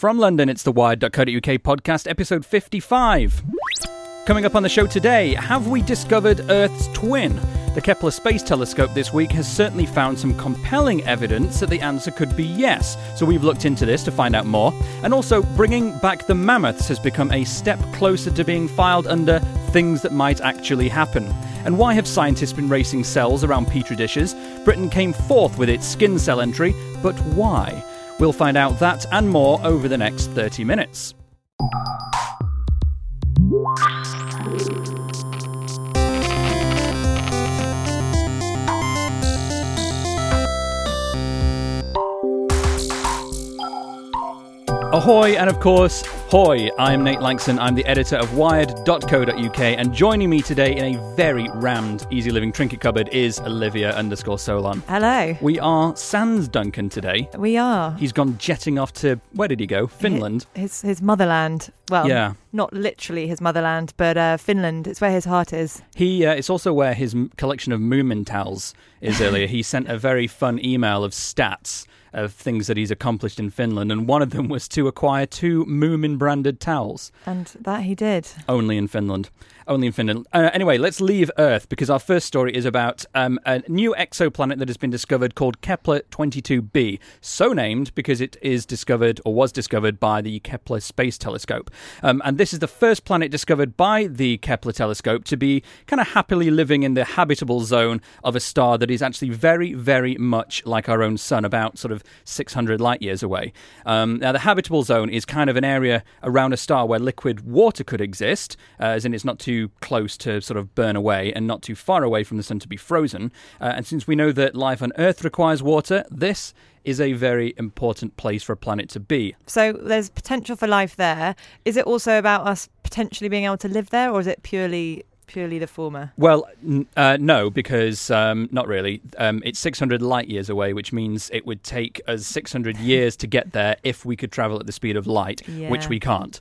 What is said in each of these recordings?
From London, it's the Wired.co.uk podcast, episode 55. Coming up on the show today, have we discovered Earth's twin? The Kepler Space Telescope this week has certainly found some compelling evidence that the answer could be yes. So we've looked into this to find out more. And also, bringing back the mammoths has become a step closer to being filed under things that might actually happen. And why have scientists been racing cells around petri dishes? Britain came fourth with its skin cell entry, but why? We'll find out that and more over the next 30 minutes. Ahoy, and of course, hoy! I'm Nate Langston, I'm the editor of Wired.co.uk, and joining me today in a very rammed Easy Living Trinket Cupboard is Olivia_Solon. Hello. We are sans Duncan today. We are. He's gone jetting off to, where did he go? Finland. His motherland. Well, yeah. Not literally his motherland, but Finland. It's where his heart is. It's also where his collection of Moomin towels is earlier. He sent a very fun email of stats of things that he's accomplished in Finland, and one of them was to acquire 2 Moomin-branded towels. And that he did. Only in Finland. Anyway, let's leave Earth, because our first story is about a new exoplanet that has been discovered called Kepler-22b, so named because it is discovered, or was discovered, by the Kepler Space Telescope. And this is the first planet discovered by the Kepler telescope to be kind of happily living in the habitable zone of a star that is actually very, very much like our own sun, about sort of 600 light years away. Now, the habitable zone is kind of an area around a star where liquid water could exist, as in it's not too close to sort of burn away and not too far away from the sun to be frozen. And since we know that life on Earth requires water, this is a very important place for a planet to be. So there's potential for life there. Is it also about us potentially being able to live there, or is it purely the former? Well, no, because not really. It's 600 light years away, which means it would take us 600 years to get there if we could travel at the speed of light, which we can't.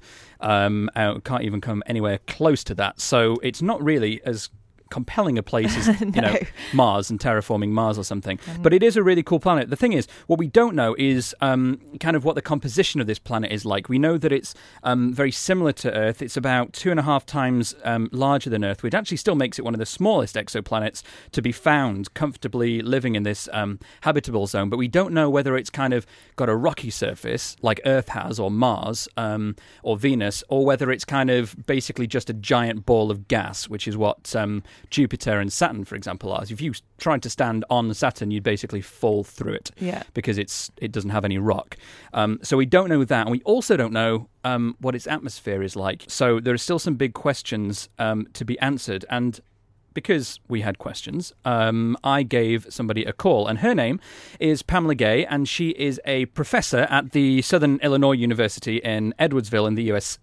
Can't even come anywhere close to that. So it's not really as compelling a place as no. Mars and terraforming Mars or something. But it is a really cool planet. The thing is, what we don't know is kind of what the composition of this planet is like. We know that it's very similar to Earth. It's about 2.5 times larger than Earth, which actually still makes it one of the smallest exoplanets to be found comfortably living in this habitable zone. But we don't know whether it's kind of got a rocky surface like Earth has, or Mars, or Venus, or whether it's kind of basically just a giant ball of gas, which is what Jupiter and Saturn, for example, are. If you tried to stand on Saturn, you'd basically fall through it because it doesn't have any rock. So we don't know that, and we also don't know what its atmosphere is like. So there are still some big questions to be answered, and because we had questions, I gave somebody a call, and her name is Pamela Gay, and she is a professor at the Southern Illinois University in Edwardsville in the USA,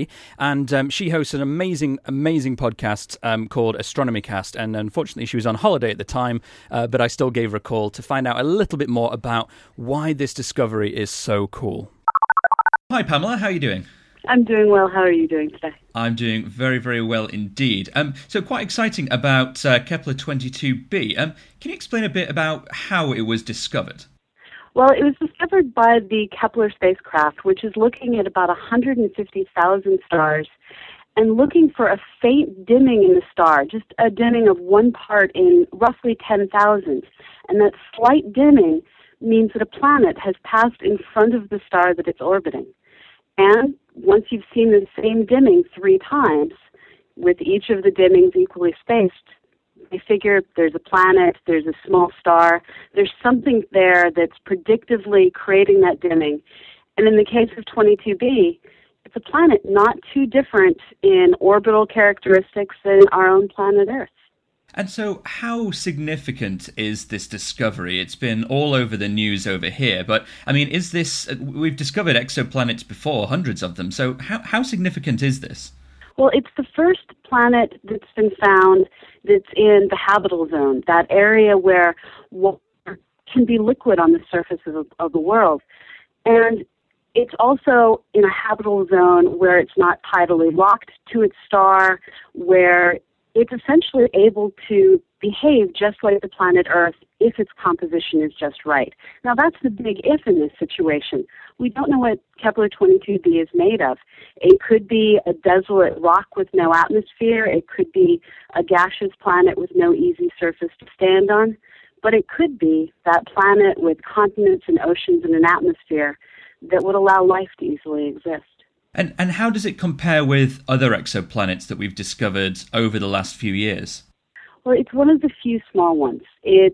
and she hosts an amazing podcast called Astronomy Cast, and unfortunately she was on holiday at the time, but I still gave her a call to find out a little bit more about why this discovery is so cool. Hi Pamela, how are you doing? I'm doing well. How are you doing today? I'm doing very, very well indeed. So quite exciting about Kepler-22b. Can you explain a bit about how it was discovered? Well, it was discovered by the Kepler spacecraft, which is looking at about 150,000 stars and looking for a faint dimming in the star, just a dimming of 1 part in roughly 10,000. And that slight dimming means that a planet has passed in front of the star that it's orbiting. And once you've seen the same dimming 3 times, with each of the dimmings equally spaced, they figure there's a planet, there's a small star, there's something there that's predictively creating that dimming. And in the case of 22b, it's a planet not too different in orbital characteristics than our own planet Earth. And so how significant is this discovery? It's been all over the news over here, but I mean, is this, we've discovered exoplanets before, hundreds of them, so how significant is this? Well, it's the first planet that's been found that's in the habitable zone, that area where water can be liquid on the surface of the world. And it's also in a habitable zone where it's not tidally locked to its star, where it's essentially able to behave just like the planet Earth if its composition is just right. Now, that's the big if in this situation. We don't know what Kepler-22b is made of. It could be a desolate rock with no atmosphere. It could be a gaseous planet with no easy surface to stand on. But it could be that planet with continents and oceans and an atmosphere that would allow life to easily exist. And how does it compare with other exoplanets that we've discovered over the last few years? Well, it's one of the few small ones. It's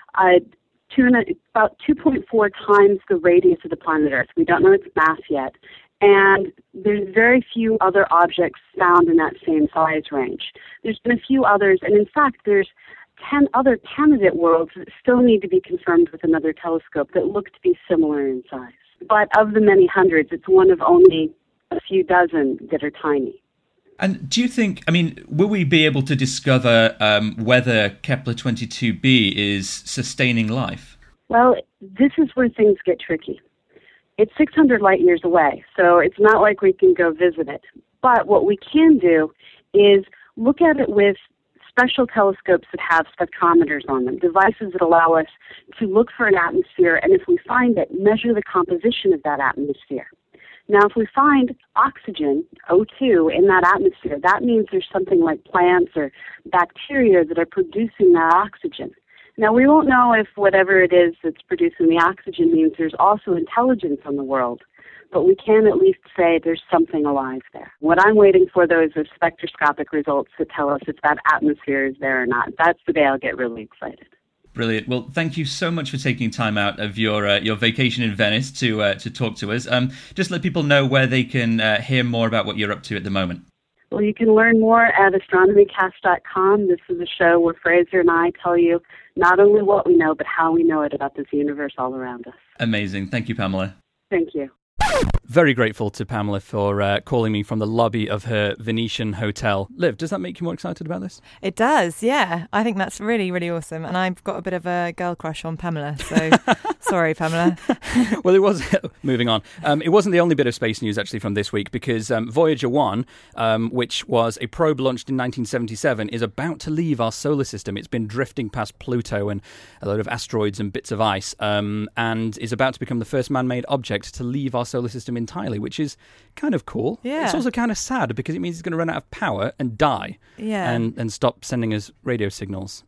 about 2.4 times the radius of the planet Earth. We don't know its mass yet. And there's very few other objects found in that same size range. There's been a few others, and in fact, there's 10 other candidate worlds that still need to be confirmed with another telescope that look to be similar in size. But of the many hundreds, it's one of only a few dozen that are tiny. And do you think, will we be able to discover whether Kepler-22b is sustaining life? Well, this is where things get tricky. It's 600 light years away, so it's not like we can go visit it. But what we can do is look at it with special telescopes that have spectrometers on them, devices that allow us to look for an atmosphere, and if we find it, measure the composition of that atmosphere. Now, if we find oxygen, O2, in that atmosphere, that means there's something like plants or bacteria that are producing that oxygen. Now, we won't know if whatever it is that's producing the oxygen means there's also intelligence on the world, but we can at least say there's something alive there. What I'm waiting for, though, is the spectroscopic results that tell us if that atmosphere is there or not. That's the day I'll get really excited. Brilliant. Well, thank you so much for taking time out of your vacation in Venice to talk to us. Just let people know where they can hear more about what you're up to at the moment. Well, you can learn more at astronomycast.com. This is a show where Fraser and I tell you not only what we know, but how we know it about this universe all around us. Amazing. Thank you, Pamela. Thank you. Very grateful to Pamela for calling me from the lobby of her Venetian hotel. Liv, does that make you more excited about this? It does, yeah. I think that's really, really awesome. And I've got a bit of a girl crush on Pamela, so sorry, Pamela. Well, it was, moving on, it wasn't the only bit of space news actually from this week, because Voyager 1, which was a probe launched in 1977, is about to leave our solar system. It's been drifting past Pluto and a load of asteroids and bits of ice, and is about to become the first man-made object to leave our solar system entirely, which is kind of cool. Yeah. It's also kind of sad because it means it's going to run out of power and die. Yeah. And stop sending us radio signals.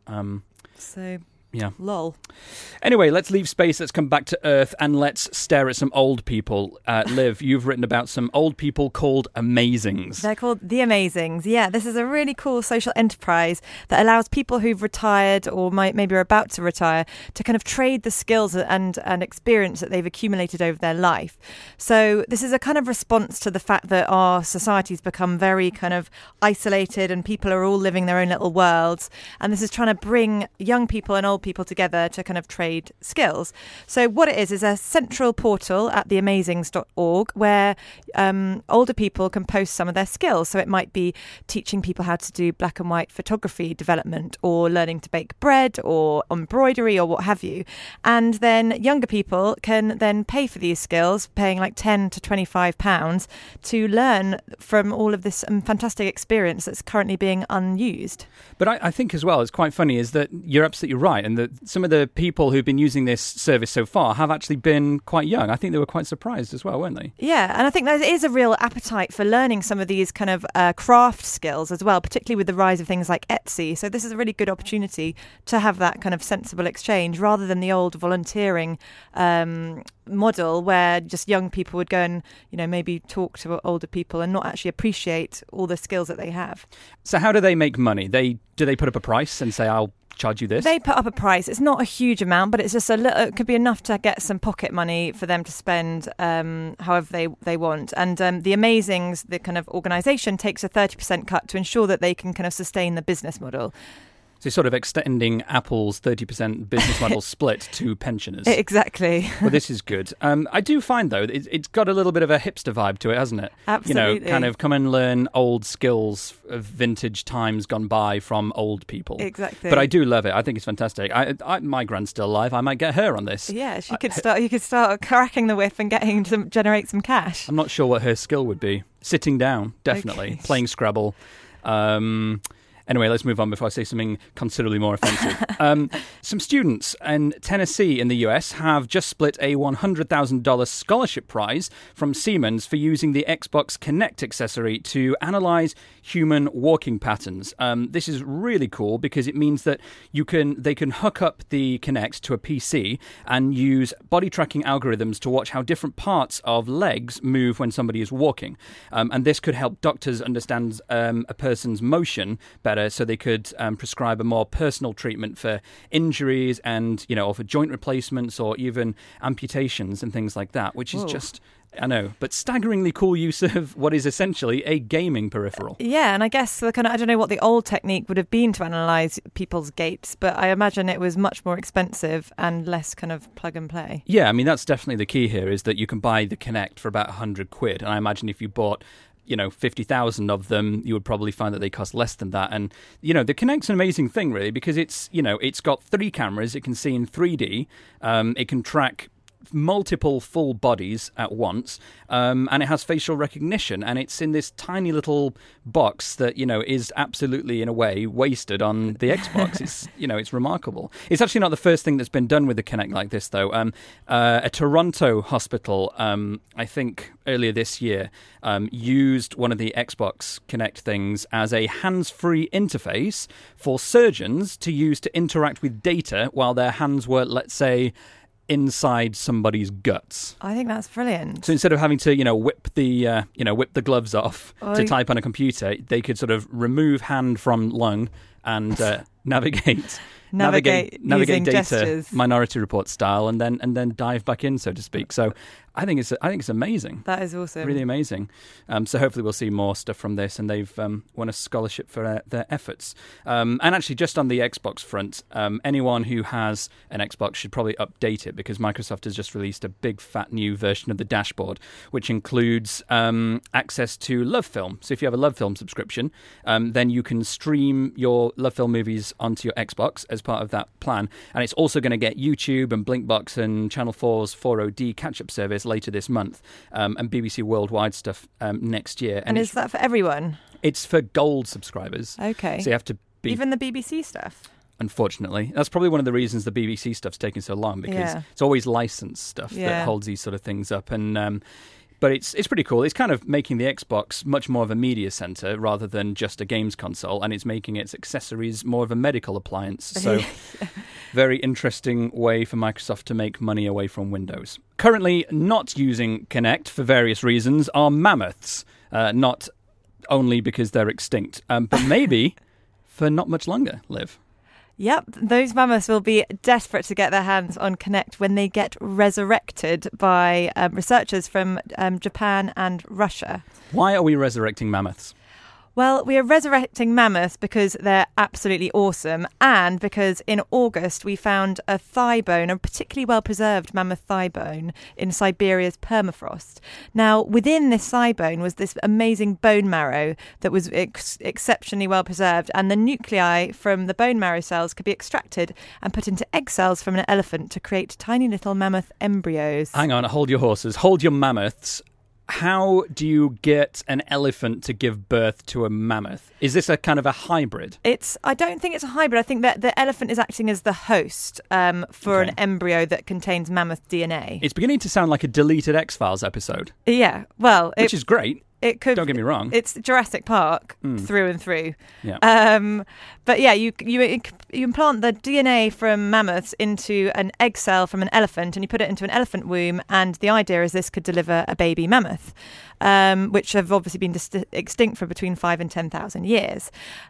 So Yeah. Lol. Anyway, let's leave space, let's come back to Earth, and let's stare at some old people. Liv, you've written about some old people called Amazings. They're called The Amazings. Yeah, this is a really cool social enterprise that allows people who've retired or maybe are about to retire to kind of trade the skills and experience that they've accumulated over their life. So this is a kind of response to the fact that our society's become very kind of isolated and people are all living their own little worlds. And this is trying to bring young people and old people together to kind of trade skills. So what it is a central portal at theamazings.org where older people can post some of their skills. So it might be teaching people how to do black and white photography development or learning to bake bread or embroidery or what have you. And then younger people can then pay for these skills, paying like £10 to £25 to learn from all of this fantastic experience that's currently being unused. But I think as well, it's quite funny is that you're absolutely right. And that some of the people who've been using this service so far have actually been quite young. I think they were quite surprised as well, weren't they? Yeah, and I think there is a real appetite for learning some of these kind of craft skills as well, particularly with the rise of things like Etsy. So this is a really good opportunity to have that kind of sensible exchange rather than the old volunteering model where just young people would go and, you know, maybe talk to older people and not actually appreciate all the skills that they have. So how do they make money? Do they put up a price and say, I'll charge you this? They put up a price. It's not a huge amount, but it's just a little, it could be enough to get some pocket money for them to spend however they want. And the Amazings, the kind of organisation, takes a 30% cut to ensure that they can kind of sustain the business model. So sort of extending Apple's 30% business model split to pensioners. Exactly. Well, this is good. I do find, though, it's got a little bit of a hipster vibe to it, hasn't it? Absolutely. You know, kind of come and learn old skills of vintage times gone by from old people. Exactly. But I do love it. I think it's fantastic. My grand's still alive. I might get her on this. Yeah, you could start cracking the whip and getting to generate some cash. I'm not sure what her skill would be. Sitting down, definitely. Okay. Playing Scrabble. Anyway, let's move on before I say something considerably more offensive. Some students in Tennessee in the US have just split a $100,000 scholarship prize from Siemens for using the Xbox Kinect accessory to analyze human walking patterns. This is really cool because it means that they can hook up the Kinect to a PC and use body tracking algorithms to watch how different parts of legs move when somebody is walking. And this could help doctors understand a person's motion better, so they could prescribe a more personal treatment for injuries and, or for joint replacements or even amputations and things like that, which is just, I know, but staggeringly cool use of what is essentially a gaming peripheral. Yeah, and I guess I don't know what the old technique would have been to analyse people's gaits, but I imagine it was much more expensive and less kind of plug and play. Yeah, I mean, that's definitely the key here, is that you can buy the Kinect for about £100. And I imagine if you bought 50,000 of them, you would probably find that they cost less than that. And, the Kinect's an amazing thing, really, because it's got 3 cameras. It can see in 3D. It can track multiple full bodies at once, and it has facial recognition, and it's in this tiny little box that is absolutely, in a way, wasted on the Xbox. It's remarkable. It's actually not the first thing that's been done with the Kinect like this, though. A Toronto hospital, I think earlier this year, used one of the Xbox Kinect things as a hands-free interface for surgeons to use to interact with data while their hands were, let's say, inside somebody's guts. I think that's brilliant. So instead of having to, whip the gloves off to type on a computer, they could sort of remove hand from lung and navigate using data gestures. Minority Report style, and then dive back in, so to speak. So I think it's amazing. That is awesome. Really amazing. So hopefully we'll see more stuff from this, and they've won a scholarship for their efforts. And actually, just on the Xbox front, anyone who has an Xbox should probably update it, because Microsoft has just released a big fat new version of the dashboard, which includes access to LoveFilm. So if you have a LoveFilm subscription, then you can stream your LoveFilm movies onto your Xbox as part of that plan. And it's also going to get YouTube and Blinkbox and Channel 4's 4OD catch-up service later this month, and BBC Worldwide stuff next year. And is that for everyone? It's for gold subscribers. Okay. So you have to be... Even the BBC stuff? Unfortunately. That's probably one of the reasons the BBC stuff's taking so long, because it's always licensed stuff that holds these sort of things up. And but it's pretty cool. It's kind of making the Xbox much more of a media center rather than just a games console, and it's making its accessories more of a medical appliance. So very interesting way for Microsoft to make money away from Windows. Currently not using Kinect for various reasons are mammoths, not only because they're extinct, but maybe for not much longer, Liv. Yep, those mammoths will be desperate to get their hands on Kinect when they get resurrected by researchers from Japan and Russia. Why are we resurrecting mammoths? Well, we are resurrecting mammoths because they're absolutely awesome, and because in August we found a thigh bone, a particularly well-preserved mammoth thigh bone in Siberia's permafrost. Now, within this thigh bone was this amazing bone marrow that was exceptionally well-preserved, and the nuclei from the bone marrow cells could be extracted and put into egg cells from an elephant to create tiny little mammoth embryos. Hang on, hold your horses, hold your mammoths. How do you get an elephant to give birth to a mammoth? Is this a kind of a hybrid? I don't think it's a hybrid. I think that the elephant is acting as the host for an embryo that contains mammoth DNA. It's beginning to sound like a deleted X-Files episode. Yeah, well... Which is great. It could. Don't get me wrong. It's Jurassic Park through and through. Yeah. But yeah, you implant the DNA from mammoths into an egg cell from an elephant, and you put it into an elephant womb. And the idea is this could deliver a baby mammoth, which have obviously been extinct for between 5,000 and 10,000 years.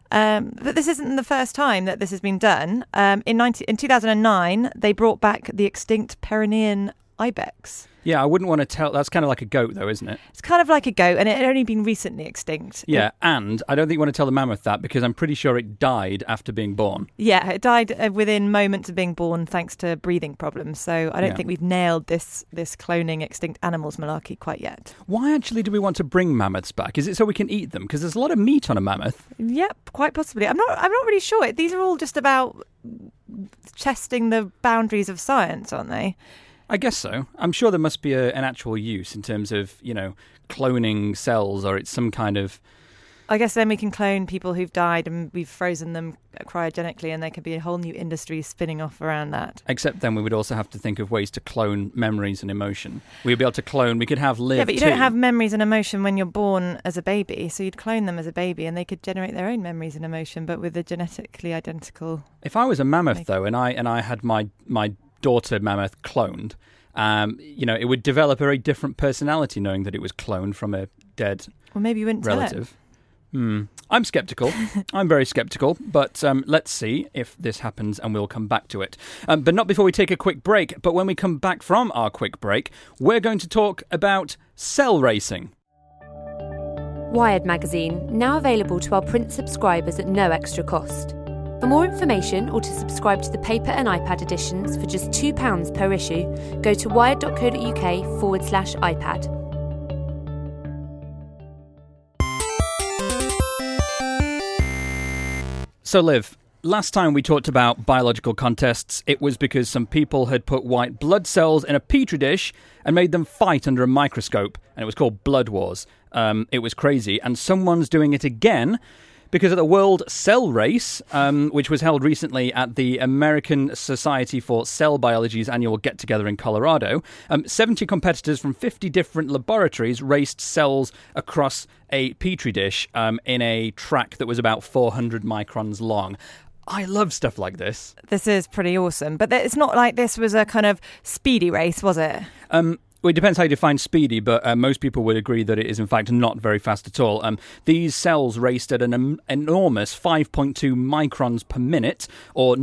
But this isn't the first time that this has been done. In 2009, they brought back the extinct Pyrenean ibex. Yeah, I wouldn't want to tell. That's kind of like a goat, though, isn't it? It's kind of like a goat, and it had only been recently extinct. Yeah, and I don't think you want to tell the mammoth that, because I'm pretty sure it died after being born. Yeah, it died within moments of being born thanks to breathing problems. So I don't think we've nailed this cloning extinct animals malarkey quite yet. Why actually do we want to bring mammoths back? Is it so we can eat them? Because there's a lot of meat on a mammoth. Yep, quite possibly. I'm not really sure. These are all just about testing the boundaries of science, aren't they? I guess so. I'm sure there must be an actual use in terms of, cloning cells, or it's some kind of, I guess then we can clone people who've died and we've frozen them cryogenically, and there could be a whole new industry spinning off around that. Except then we would also have to think of ways to clone memories and emotion. We'd be able to clone, we could have Liv. Yeah, but you don't have memories and emotion when you're born as a baby, so you'd clone them as a baby and they could generate their own memories and emotion, but with a genetically identical... If I was a mammoth, though, and I had my daughter mammoth cloned, it would develop a very different personality knowing that it was cloned from a dead maybe you wouldn't relative. I'm sceptical. I'm very sceptical, but let's see if this happens and we'll come back to it. But not before we take a quick break. But when we come back from our quick break, we're going to talk about cell racing. Wired magazine, now available to our print subscribers at no extra cost. For more information or to subscribe to the paper and iPad editions for just £2 per issue, go to wired.co.uk/iPad. So, Liv, last time we talked about biological contests, it was because some people had put white blood cells in a petri dish and made them fight under a microscope, and it was called Blood Wars. It was crazy, and someone's doing it again because at the World Cell Race, which was held recently at the American Society for Cell Biology's annual get-together in Colorado, 70 competitors from 50 different laboratories raced cells across a petri dish in a track that was about 400 microns long. I love stuff like this. This is pretty awesome, but it's not like this was a kind of speedy race, was it? Well, it depends how you define speedy, but most people would agree that it is, in fact, not very fast at all. These cells raced at an enormous 5.2 microns per minute, or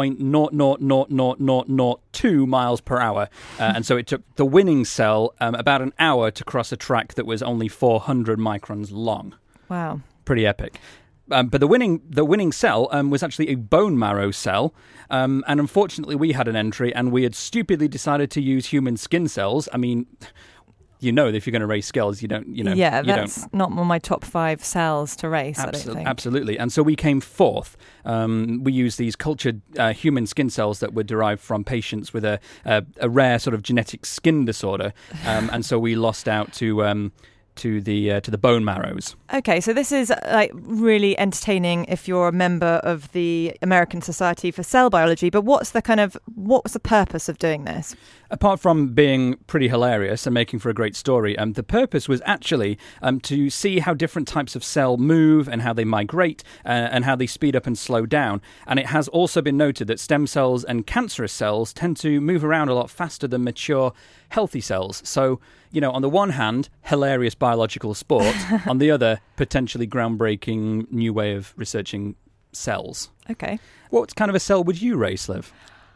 0.0000002 miles per hour. And so it took the winning cell about an hour to cross a track that was only 400 microns long. Wow. Pretty epic. But the winning cell was actually a bone marrow cell, and unfortunately we had an entry, and we had stupidly decided to use human skin cells. I mean, if you're going to race cells, you don't. Yeah, that's not on my top 5 cells to race. I don't think. Absolutely, and so we came fourth. We used these cultured human skin cells that were derived from patients with a rare sort of genetic skin disorder, and so we lost out to the bone marrows. Okay, so this is like really entertaining if you're a member of the American Society for Cell Biology, but what was the purpose of doing this? Apart from being pretty hilarious and making for a great story, the purpose was actually to see how different types of cell move and how they migrate and how they speed up and slow down. And it has also been noted that stem cells and cancerous cells tend to move around a lot faster than mature, healthy cells. So, on the one hand, hilarious biological sport. On the other, potentially groundbreaking new way of researching cells. Okay. What kind of a cell would you race, Liv?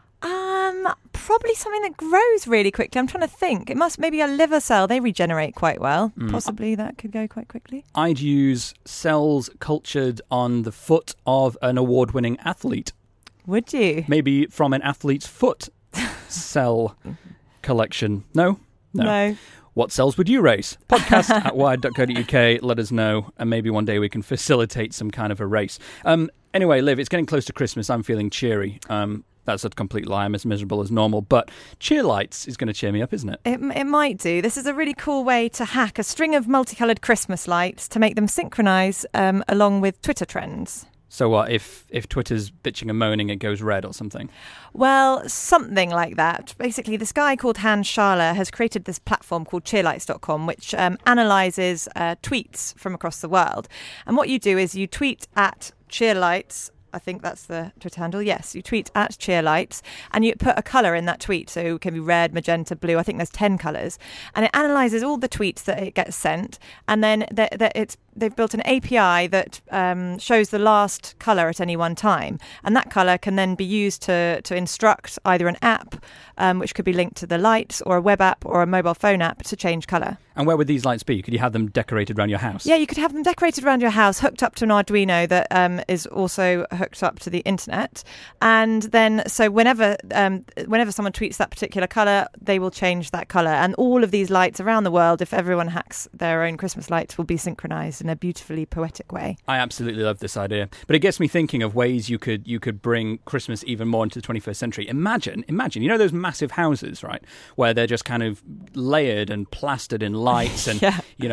Probably something that grows really quickly. I'm trying to think. It must maybe a liver cell. They regenerate quite well. Possibly that could go quite quickly. I'd use cells cultured on the foot of an award-winning athlete. Would you? Maybe from an athlete's foot cell collection. No. What cells would you race? Podcast at wired.co.uk. Let us know, and maybe one day we can facilitate some kind of a race. Anyway, Liv, it's getting close to Christmas. I'm feeling cheery. That's a complete lie. I'm as miserable as normal. But cheer lights is going to cheer me up, isn't it? It might do. This is a really cool way to hack a string of multicoloured Christmas lights to make them synchronise along with Twitter trends. So what, if Twitter's bitching and moaning, it goes red or something? Well, something like that. Basically, this guy called Hans Schaller has created this platform called cheerlights.com, which analyses tweets from across the world. And what you do is you tweet at cheerlights. I think that's the Twitter handle. Yes, you tweet at cheerlights and you put a colour in that tweet. So it can be red, magenta, blue. I think there's 10 colours. And it analyses all the tweets that it gets sent. And then they've built an API that shows the last colour at any one time. And that colour can then be used to instruct either an app, which could be linked to the lights, or a web app or a mobile phone app to change colour. And where would these lights be? Could you have them decorated around your house? Yeah, you could have them decorated around your house, hooked up to an Arduino that is also hooked up to the internet. And then, so whenever someone tweets that particular colour, they will change that colour. And all of these lights around the world, if everyone hacks their own Christmas lights, will be synchronised in a beautifully poetic way. I absolutely love this idea. But it gets me thinking of ways you could bring Christmas even more into the 21st century. Imagine, those massive houses, right, where they're just kind of layered and plastered in lights and,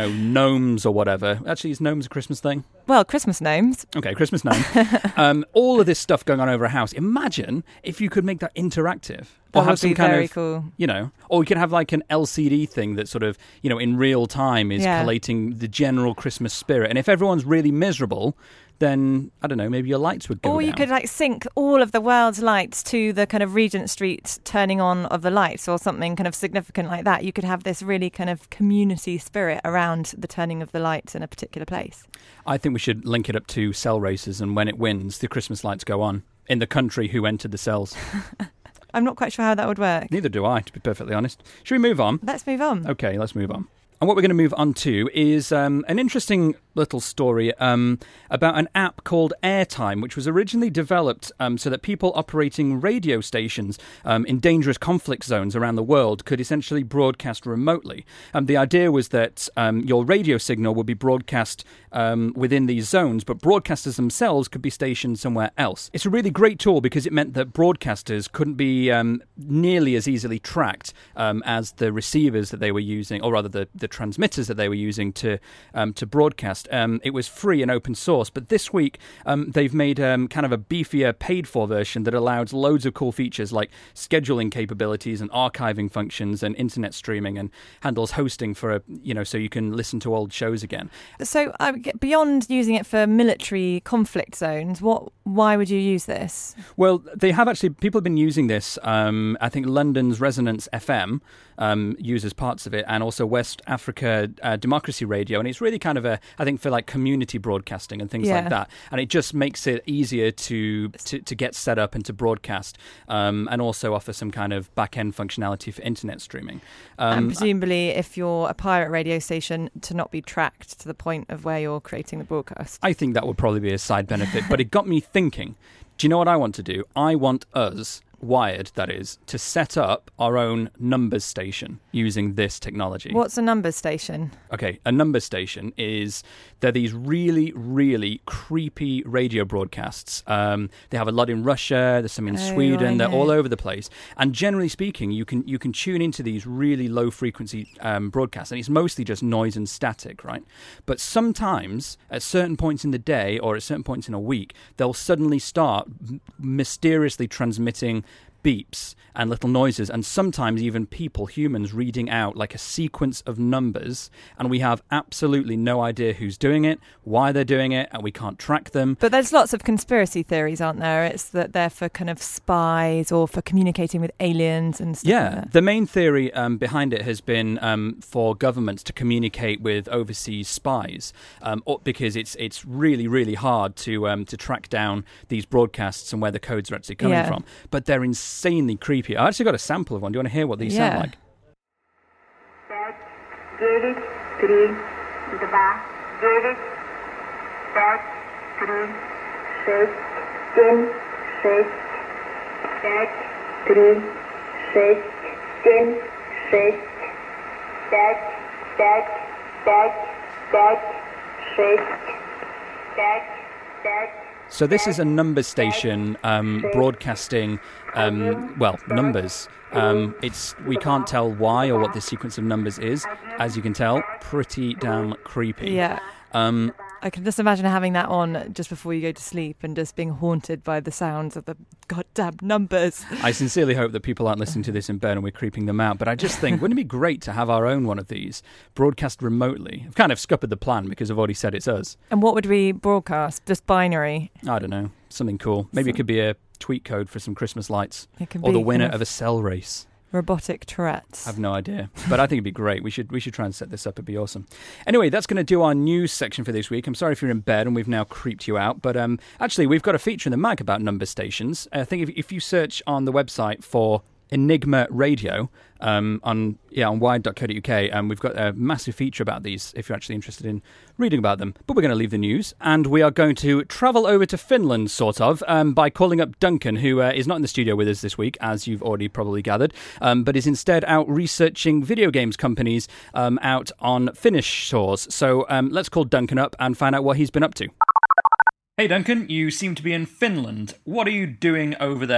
gnomes or whatever. Actually, is gnomes a Christmas thing? Well, Christmas gnomes. Okay, Christmas gnome. All of this stuff going on over a house. Imagine if you could make that interactive. That would be very cool. Or you could have like an LCD thing that sort of, in real time is collating the general Christmas spirit. And if everyone's really miserable, then, I don't know, maybe your lights would go down. Or you could sync all of the world's lights to the kind of Regent Street turning on of the lights or something kind of significant like that. You could have this really kind of community spirit around the turning of the lights in a particular place. I think we should link it up to cell races, and when it wins, the Christmas lights go on in the country who entered the cells. I'm not quite sure how that would work. Neither do I, to be perfectly honest. Should we move on? Let's move on. Okay, let's move on. And what we're going to move on to is an interesting little story about an app called Airtime, which was originally developed so that people operating radio stations in dangerous conflict zones around the world could essentially broadcast remotely. The idea was that your radio signal would be broadcast within these zones, but broadcasters themselves could be stationed somewhere else. It's a really great tool because it meant that broadcasters couldn't be nearly as easily tracked as the receivers that they were using, or rather the transmitters that they were using to broadcast. It was free and open source, but this week they've made kind of a beefier paid-for version that allows loads of cool features like scheduling capabilities and archiving functions and internet streaming, and handles hosting for so you can listen to old shows again. So beyond using it for military conflict zones, why would you use this? Well, they have actually, people have been using this. I think London's Resonance FM uses parts of it, and also West Africa Democracy Radio, and it's really kind of I think for like community broadcasting and things like that, and it just makes it easier to get set up and to broadcast, and also offer some kind of back-end functionality for internet streaming. And presumably, if you're a pirate radio station, to not be tracked to the point of where you're creating the broadcast. I think that would probably be a side benefit, but it got me thinking, do you know what I want to do? I want us, Wired, that is, to set up our own numbers station using this technology. What's a numbers station? Okay, a numbers station they're these really, really creepy radio broadcasts. They have a lot in Russia, there's some in Sweden, they're all over the place. And generally speaking, you can tune into these really low frequency broadcasts, and it's mostly just noise and static, right? But sometimes, at certain points in the day or at certain points in a week, they'll suddenly start mysteriously transmitting beeps and little noises, and sometimes even humans reading out like a sequence of numbers, and we have absolutely no idea who's doing it, why they're doing it, and we can't track them. But there's lots of conspiracy theories, aren't there? It's that they're for kind of spies or for communicating with aliens and stuff like that. The main theory behind it has been for governments to communicate with overseas spies, because it's really, really hard to track down these broadcasts and where the codes are actually coming from. But they're insanely creepy. I actually got a sample of one. Do you want to hear what these sound like? So this is a numbers station broadcasting, numbers. We can't tell why or what this sequence of numbers is. As you can tell, pretty damn creepy. Yeah. I can just imagine having that on just before you go to sleep and just being haunted by the sounds of the goddamn numbers. I sincerely hope that people aren't listening to this in bed and we're creeping them out. But I just think, wouldn't it be great to have our own one of these broadcast remotely? I've kind of scuppered the plan because I've already said it's us. And what would we broadcast? Just binary? I don't know. Something cool. Maybe it could be a tweet code for some Christmas lights. Or the winner of a cell race. Robotic Tourette's. I have no idea, but I think it'd be great. We should try and set this up. It'd be awesome. Anyway, that's going to do our news section for this week. I'm sorry if you're in bed and we've now creeped you out, but actually we've got a feature in the mag about number stations. I think if you search on the website for Enigma Radio on wired.co.uk, and we've got a massive feature about these if you're actually interested in reading about them. But we're going to leave the news, and we are going to travel over to Finland, sort of, by calling up Duncan, who is not in the studio with us this week, as you've already probably gathered, but is instead out researching video games companies out on Finnish shores. So let's call Duncan up and find out what he's been up to. Hey Duncan, you seem to be in Finland. What are you doing over there?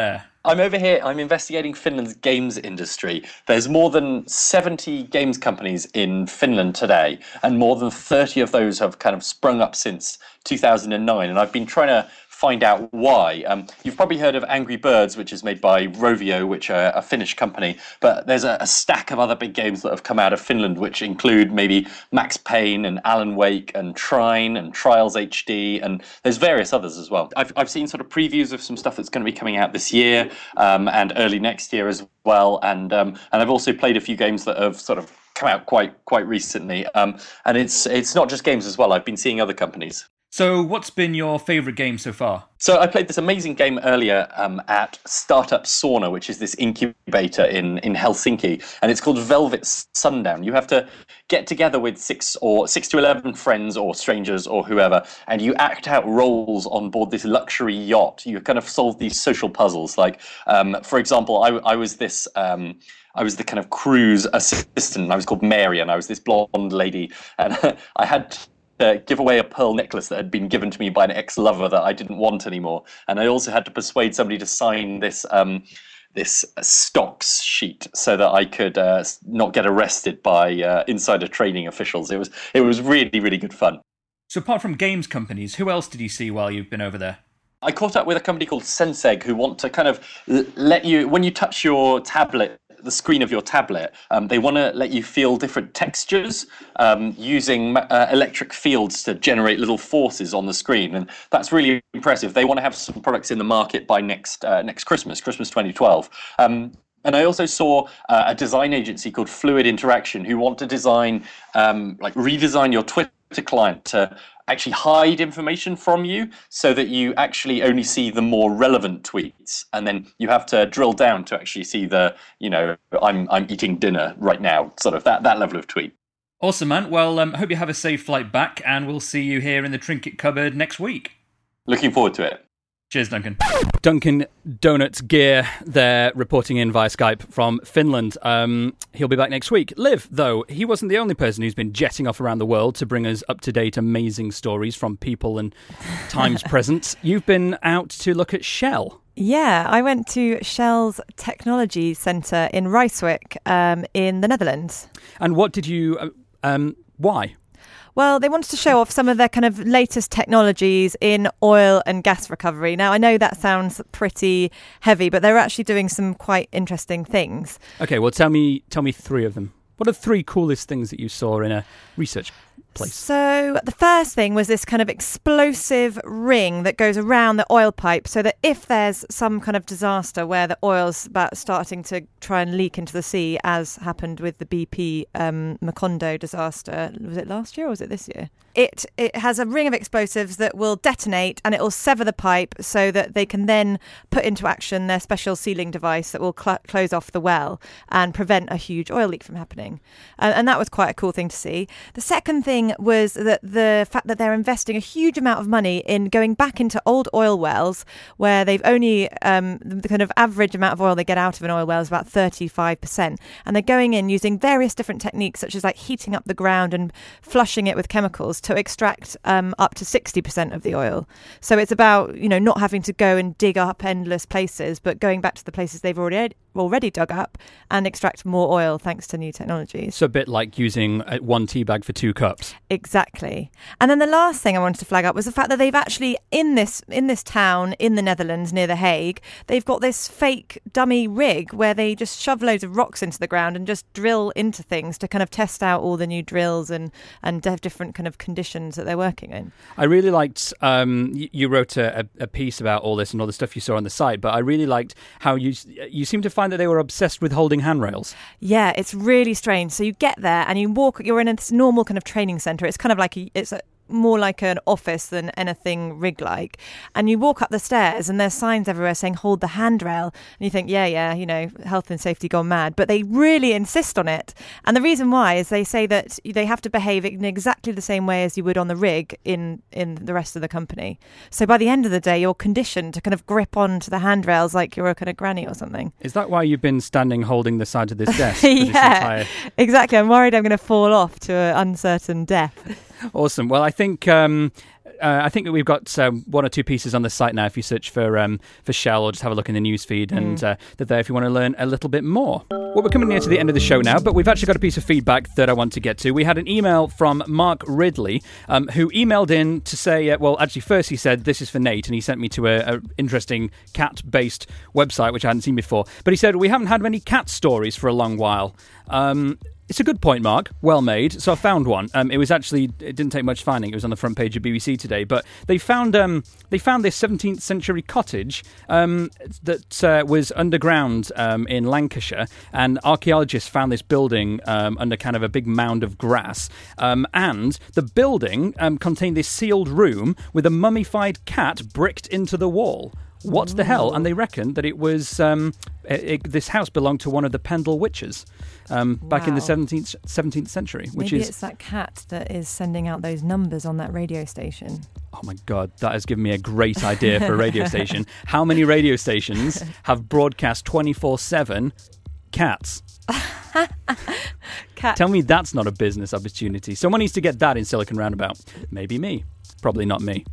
I'm over here, I'm investigating Finland's games industry. There's more than 70 games companies in Finland today, and more than 30 of those have kind of sprung up since 2009. And I've been trying to find out why. You've probably heard of Angry Birds, which is made by Rovio, which are a Finnish company, but there's a stack of other big games that have come out of Finland, which include maybe Max Payne and Alan Wake and Trine and Trials HD, and there's various others as well. I've seen sort of previews of some stuff that's going to be coming out this year and early next year as well, and I've also played a few games that have sort of come out quite recently, and it's not just games as well. I've been seeing other companies. So what's been your favourite game so far? So I played this amazing game earlier at Startup Sauna, which is this incubator in Helsinki, and it's called Velvet Sundown. You have to get together with 6 to 11 friends or strangers or whoever, and you act out roles on board this luxury yacht. You kind of solve these social puzzles. Like, for example, I was this... I was the kind of cruise assistant. I was called Mary, and I was this blonde lady, and I had give away a pearl necklace that had been given to me by an ex-lover that I didn't want anymore. And I also had to persuade somebody to sign this stocks sheet so that I could not get arrested by insider trading officials. It was really, really good fun. So apart from games companies, who else did you see while you've been over there? I caught up with a company called Senseg, who want to kind of let you, when you touch your tablet, the screen of your tablet, they want to let you feel different textures using electric fields to generate little forces on the screen, and that's really impressive. They want to have some products in the market by next Christmas 2012. And I also saw a design agency called Fluid Interaction, who want to redesign your Twitter client to actually hide information from you so that you actually only see the more relevant tweets, and then you have to drill down to actually see the, I'm eating dinner right now, sort of that level of tweet. Awesome, man. Well, hope you have a safe flight back, and we'll see you here in the Trinket Cupboard next week. Looking forward to it. Cheers, Duncan. Duncan Donuts Gear there, reporting in via Skype from Finland. He'll be back next week. Liv, though, he wasn't the only person who's been jetting off around the world to bring us up-to-date amazing stories from people and times present. You've been out to look at Shell. Yeah, I went to Shell's Technology Centre in Rijswijk in the Netherlands. And what did you... why? Well, they wanted to show off some of their kind of latest technologies in oil and gas recovery. Now, I know that sounds pretty heavy, but they're actually doing some quite interesting things. Okay, well, tell me 3 of them. What are 3 coolest things that you saw in a research place? So the first thing was this kind of explosive ring that goes around the oil pipe, so that if there's some kind of disaster where the oil's about starting to try and leak into the sea, as happened with the BP Macondo disaster, was it last year or was it this year? It has a ring of explosives that will detonate, and it will sever the pipe so that they can then put into action their special sealing device that will close off the well and prevent a huge oil leak from happening. And that was quite a cool thing to see. The second thing was that the fact that they're investing a huge amount of money in going back into old oil wells where they've only the kind of average amount of oil they get out of an oil well is about 35%, and they're going in using various different techniques such as like heating up the ground and flushing it with chemicals to extract up to 60% of the oil. So it's about not having to go and dig up endless places, but going back to the places they've already dug up and extract more oil thanks to new technologies. So a bit like using 1 tea bag for 2 cups. Exactly. And then the last thing I wanted to flag up was the fact that they've actually in this town in the Netherlands near The Hague, they've got this fake dummy rig where they just shove loads of rocks into the ground and just drill into things to kind of test out all the new drills and different kind of conditions that they're working in. I really liked you wrote a piece about all this and all the stuff you saw on the site, but I really liked how you seem to find that they were obsessed with holding handrails. Yeah, it's really strange. So you get there and you're in this normal kind of training centre. It's kind of like more like an office than anything rig-like. And you walk up the stairs and there's signs everywhere saying hold the handrail. And you think, yeah, health and safety gone mad. But they really insist on it. And the reason why is they say that they have to behave in exactly the same way as you would on the rig in the rest of the company. So by the end of the day, you're conditioned to kind of grip onto the handrails like you're a kind of granny or something. Is that why you've been standing holding the side of this desk? Yeah, exactly. I'm worried I'm going to fall off to an uncertain death. Awesome. Well, I think I think that we've got one or two pieces on the site now. If you search for Shell, or just have a look in the newsfeed, and they're there if you want to learn a little bit more. Well, we're coming near to the end of the show now, but we've actually got a piece of feedback that I want to get to. We had an email from Mark Ridley, who emailed in to say, well, actually, first he said, this is for Nate, and he sent me to a interesting cat-based website, which I hadn't seen before. But he said, we haven't had many cat stories for a long while. It's a good point, Mark. Well made. So I found one. It didn't take much finding. It was on the front page of BBC Today. But they found this 17th century cottage that was underground in Lancashire, and archaeologists found this building under kind of a big mound of grass. And the building contained this sealed room with a mummified cat bricked into the wall. What the hell? And they reckoned that it was this house belonged to one of the Pendle witches back in the 17th century. Maybe it's that cat that is sending out those numbers on that radio station. Oh my God, that has given me a great idea for a radio station. How many radio stations have broadcast 24/7 cats? Cat. Tell me that's not a business opportunity. Someone needs to get that in Silicon Roundabout. Maybe me. Probably not me.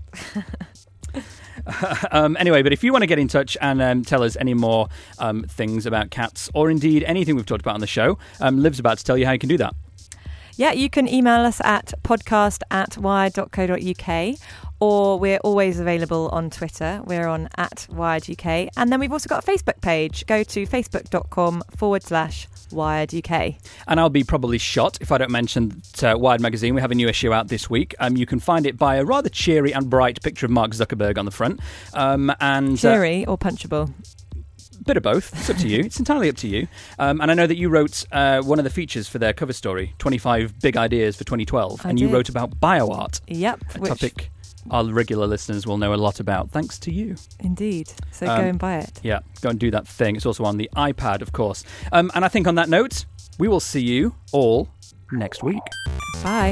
Anyway, but if you want to get in touch and tell us any more things about cats, or indeed anything we've talked about on the show, Liv's about to tell you how you can do that. Yeah, you can email us at podcast@wired.co.uk, or we're always available on Twitter. We're on @WiredUK. And then we've also got a Facebook page. Go to facebook.com/WiredUK. And I'll be probably shot if I don't mention that Wired Magazine, we have a new issue out this week. You can find it by a rather cheery and bright picture of Mark Zuckerberg on the front. Cheery or punchable? Bit of both. It's up to you. It's entirely up to you. And I know that you wrote one of the features for their cover story, 25 Big Ideas for 2012. I and did. You wrote about bioart. Yep. A topic our regular listeners will know a lot about, thanks to you. Indeed. So go and buy it. Yeah, go and do that thing. It's also on the iPad, of course. And I think on that note, we will see you all next week. Bye.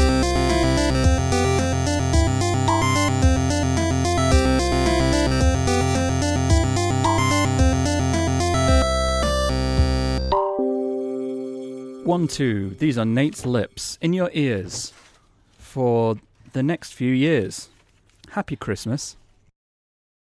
One, two. These are Nate's lips in your ears for the next few years. Happy Christmas.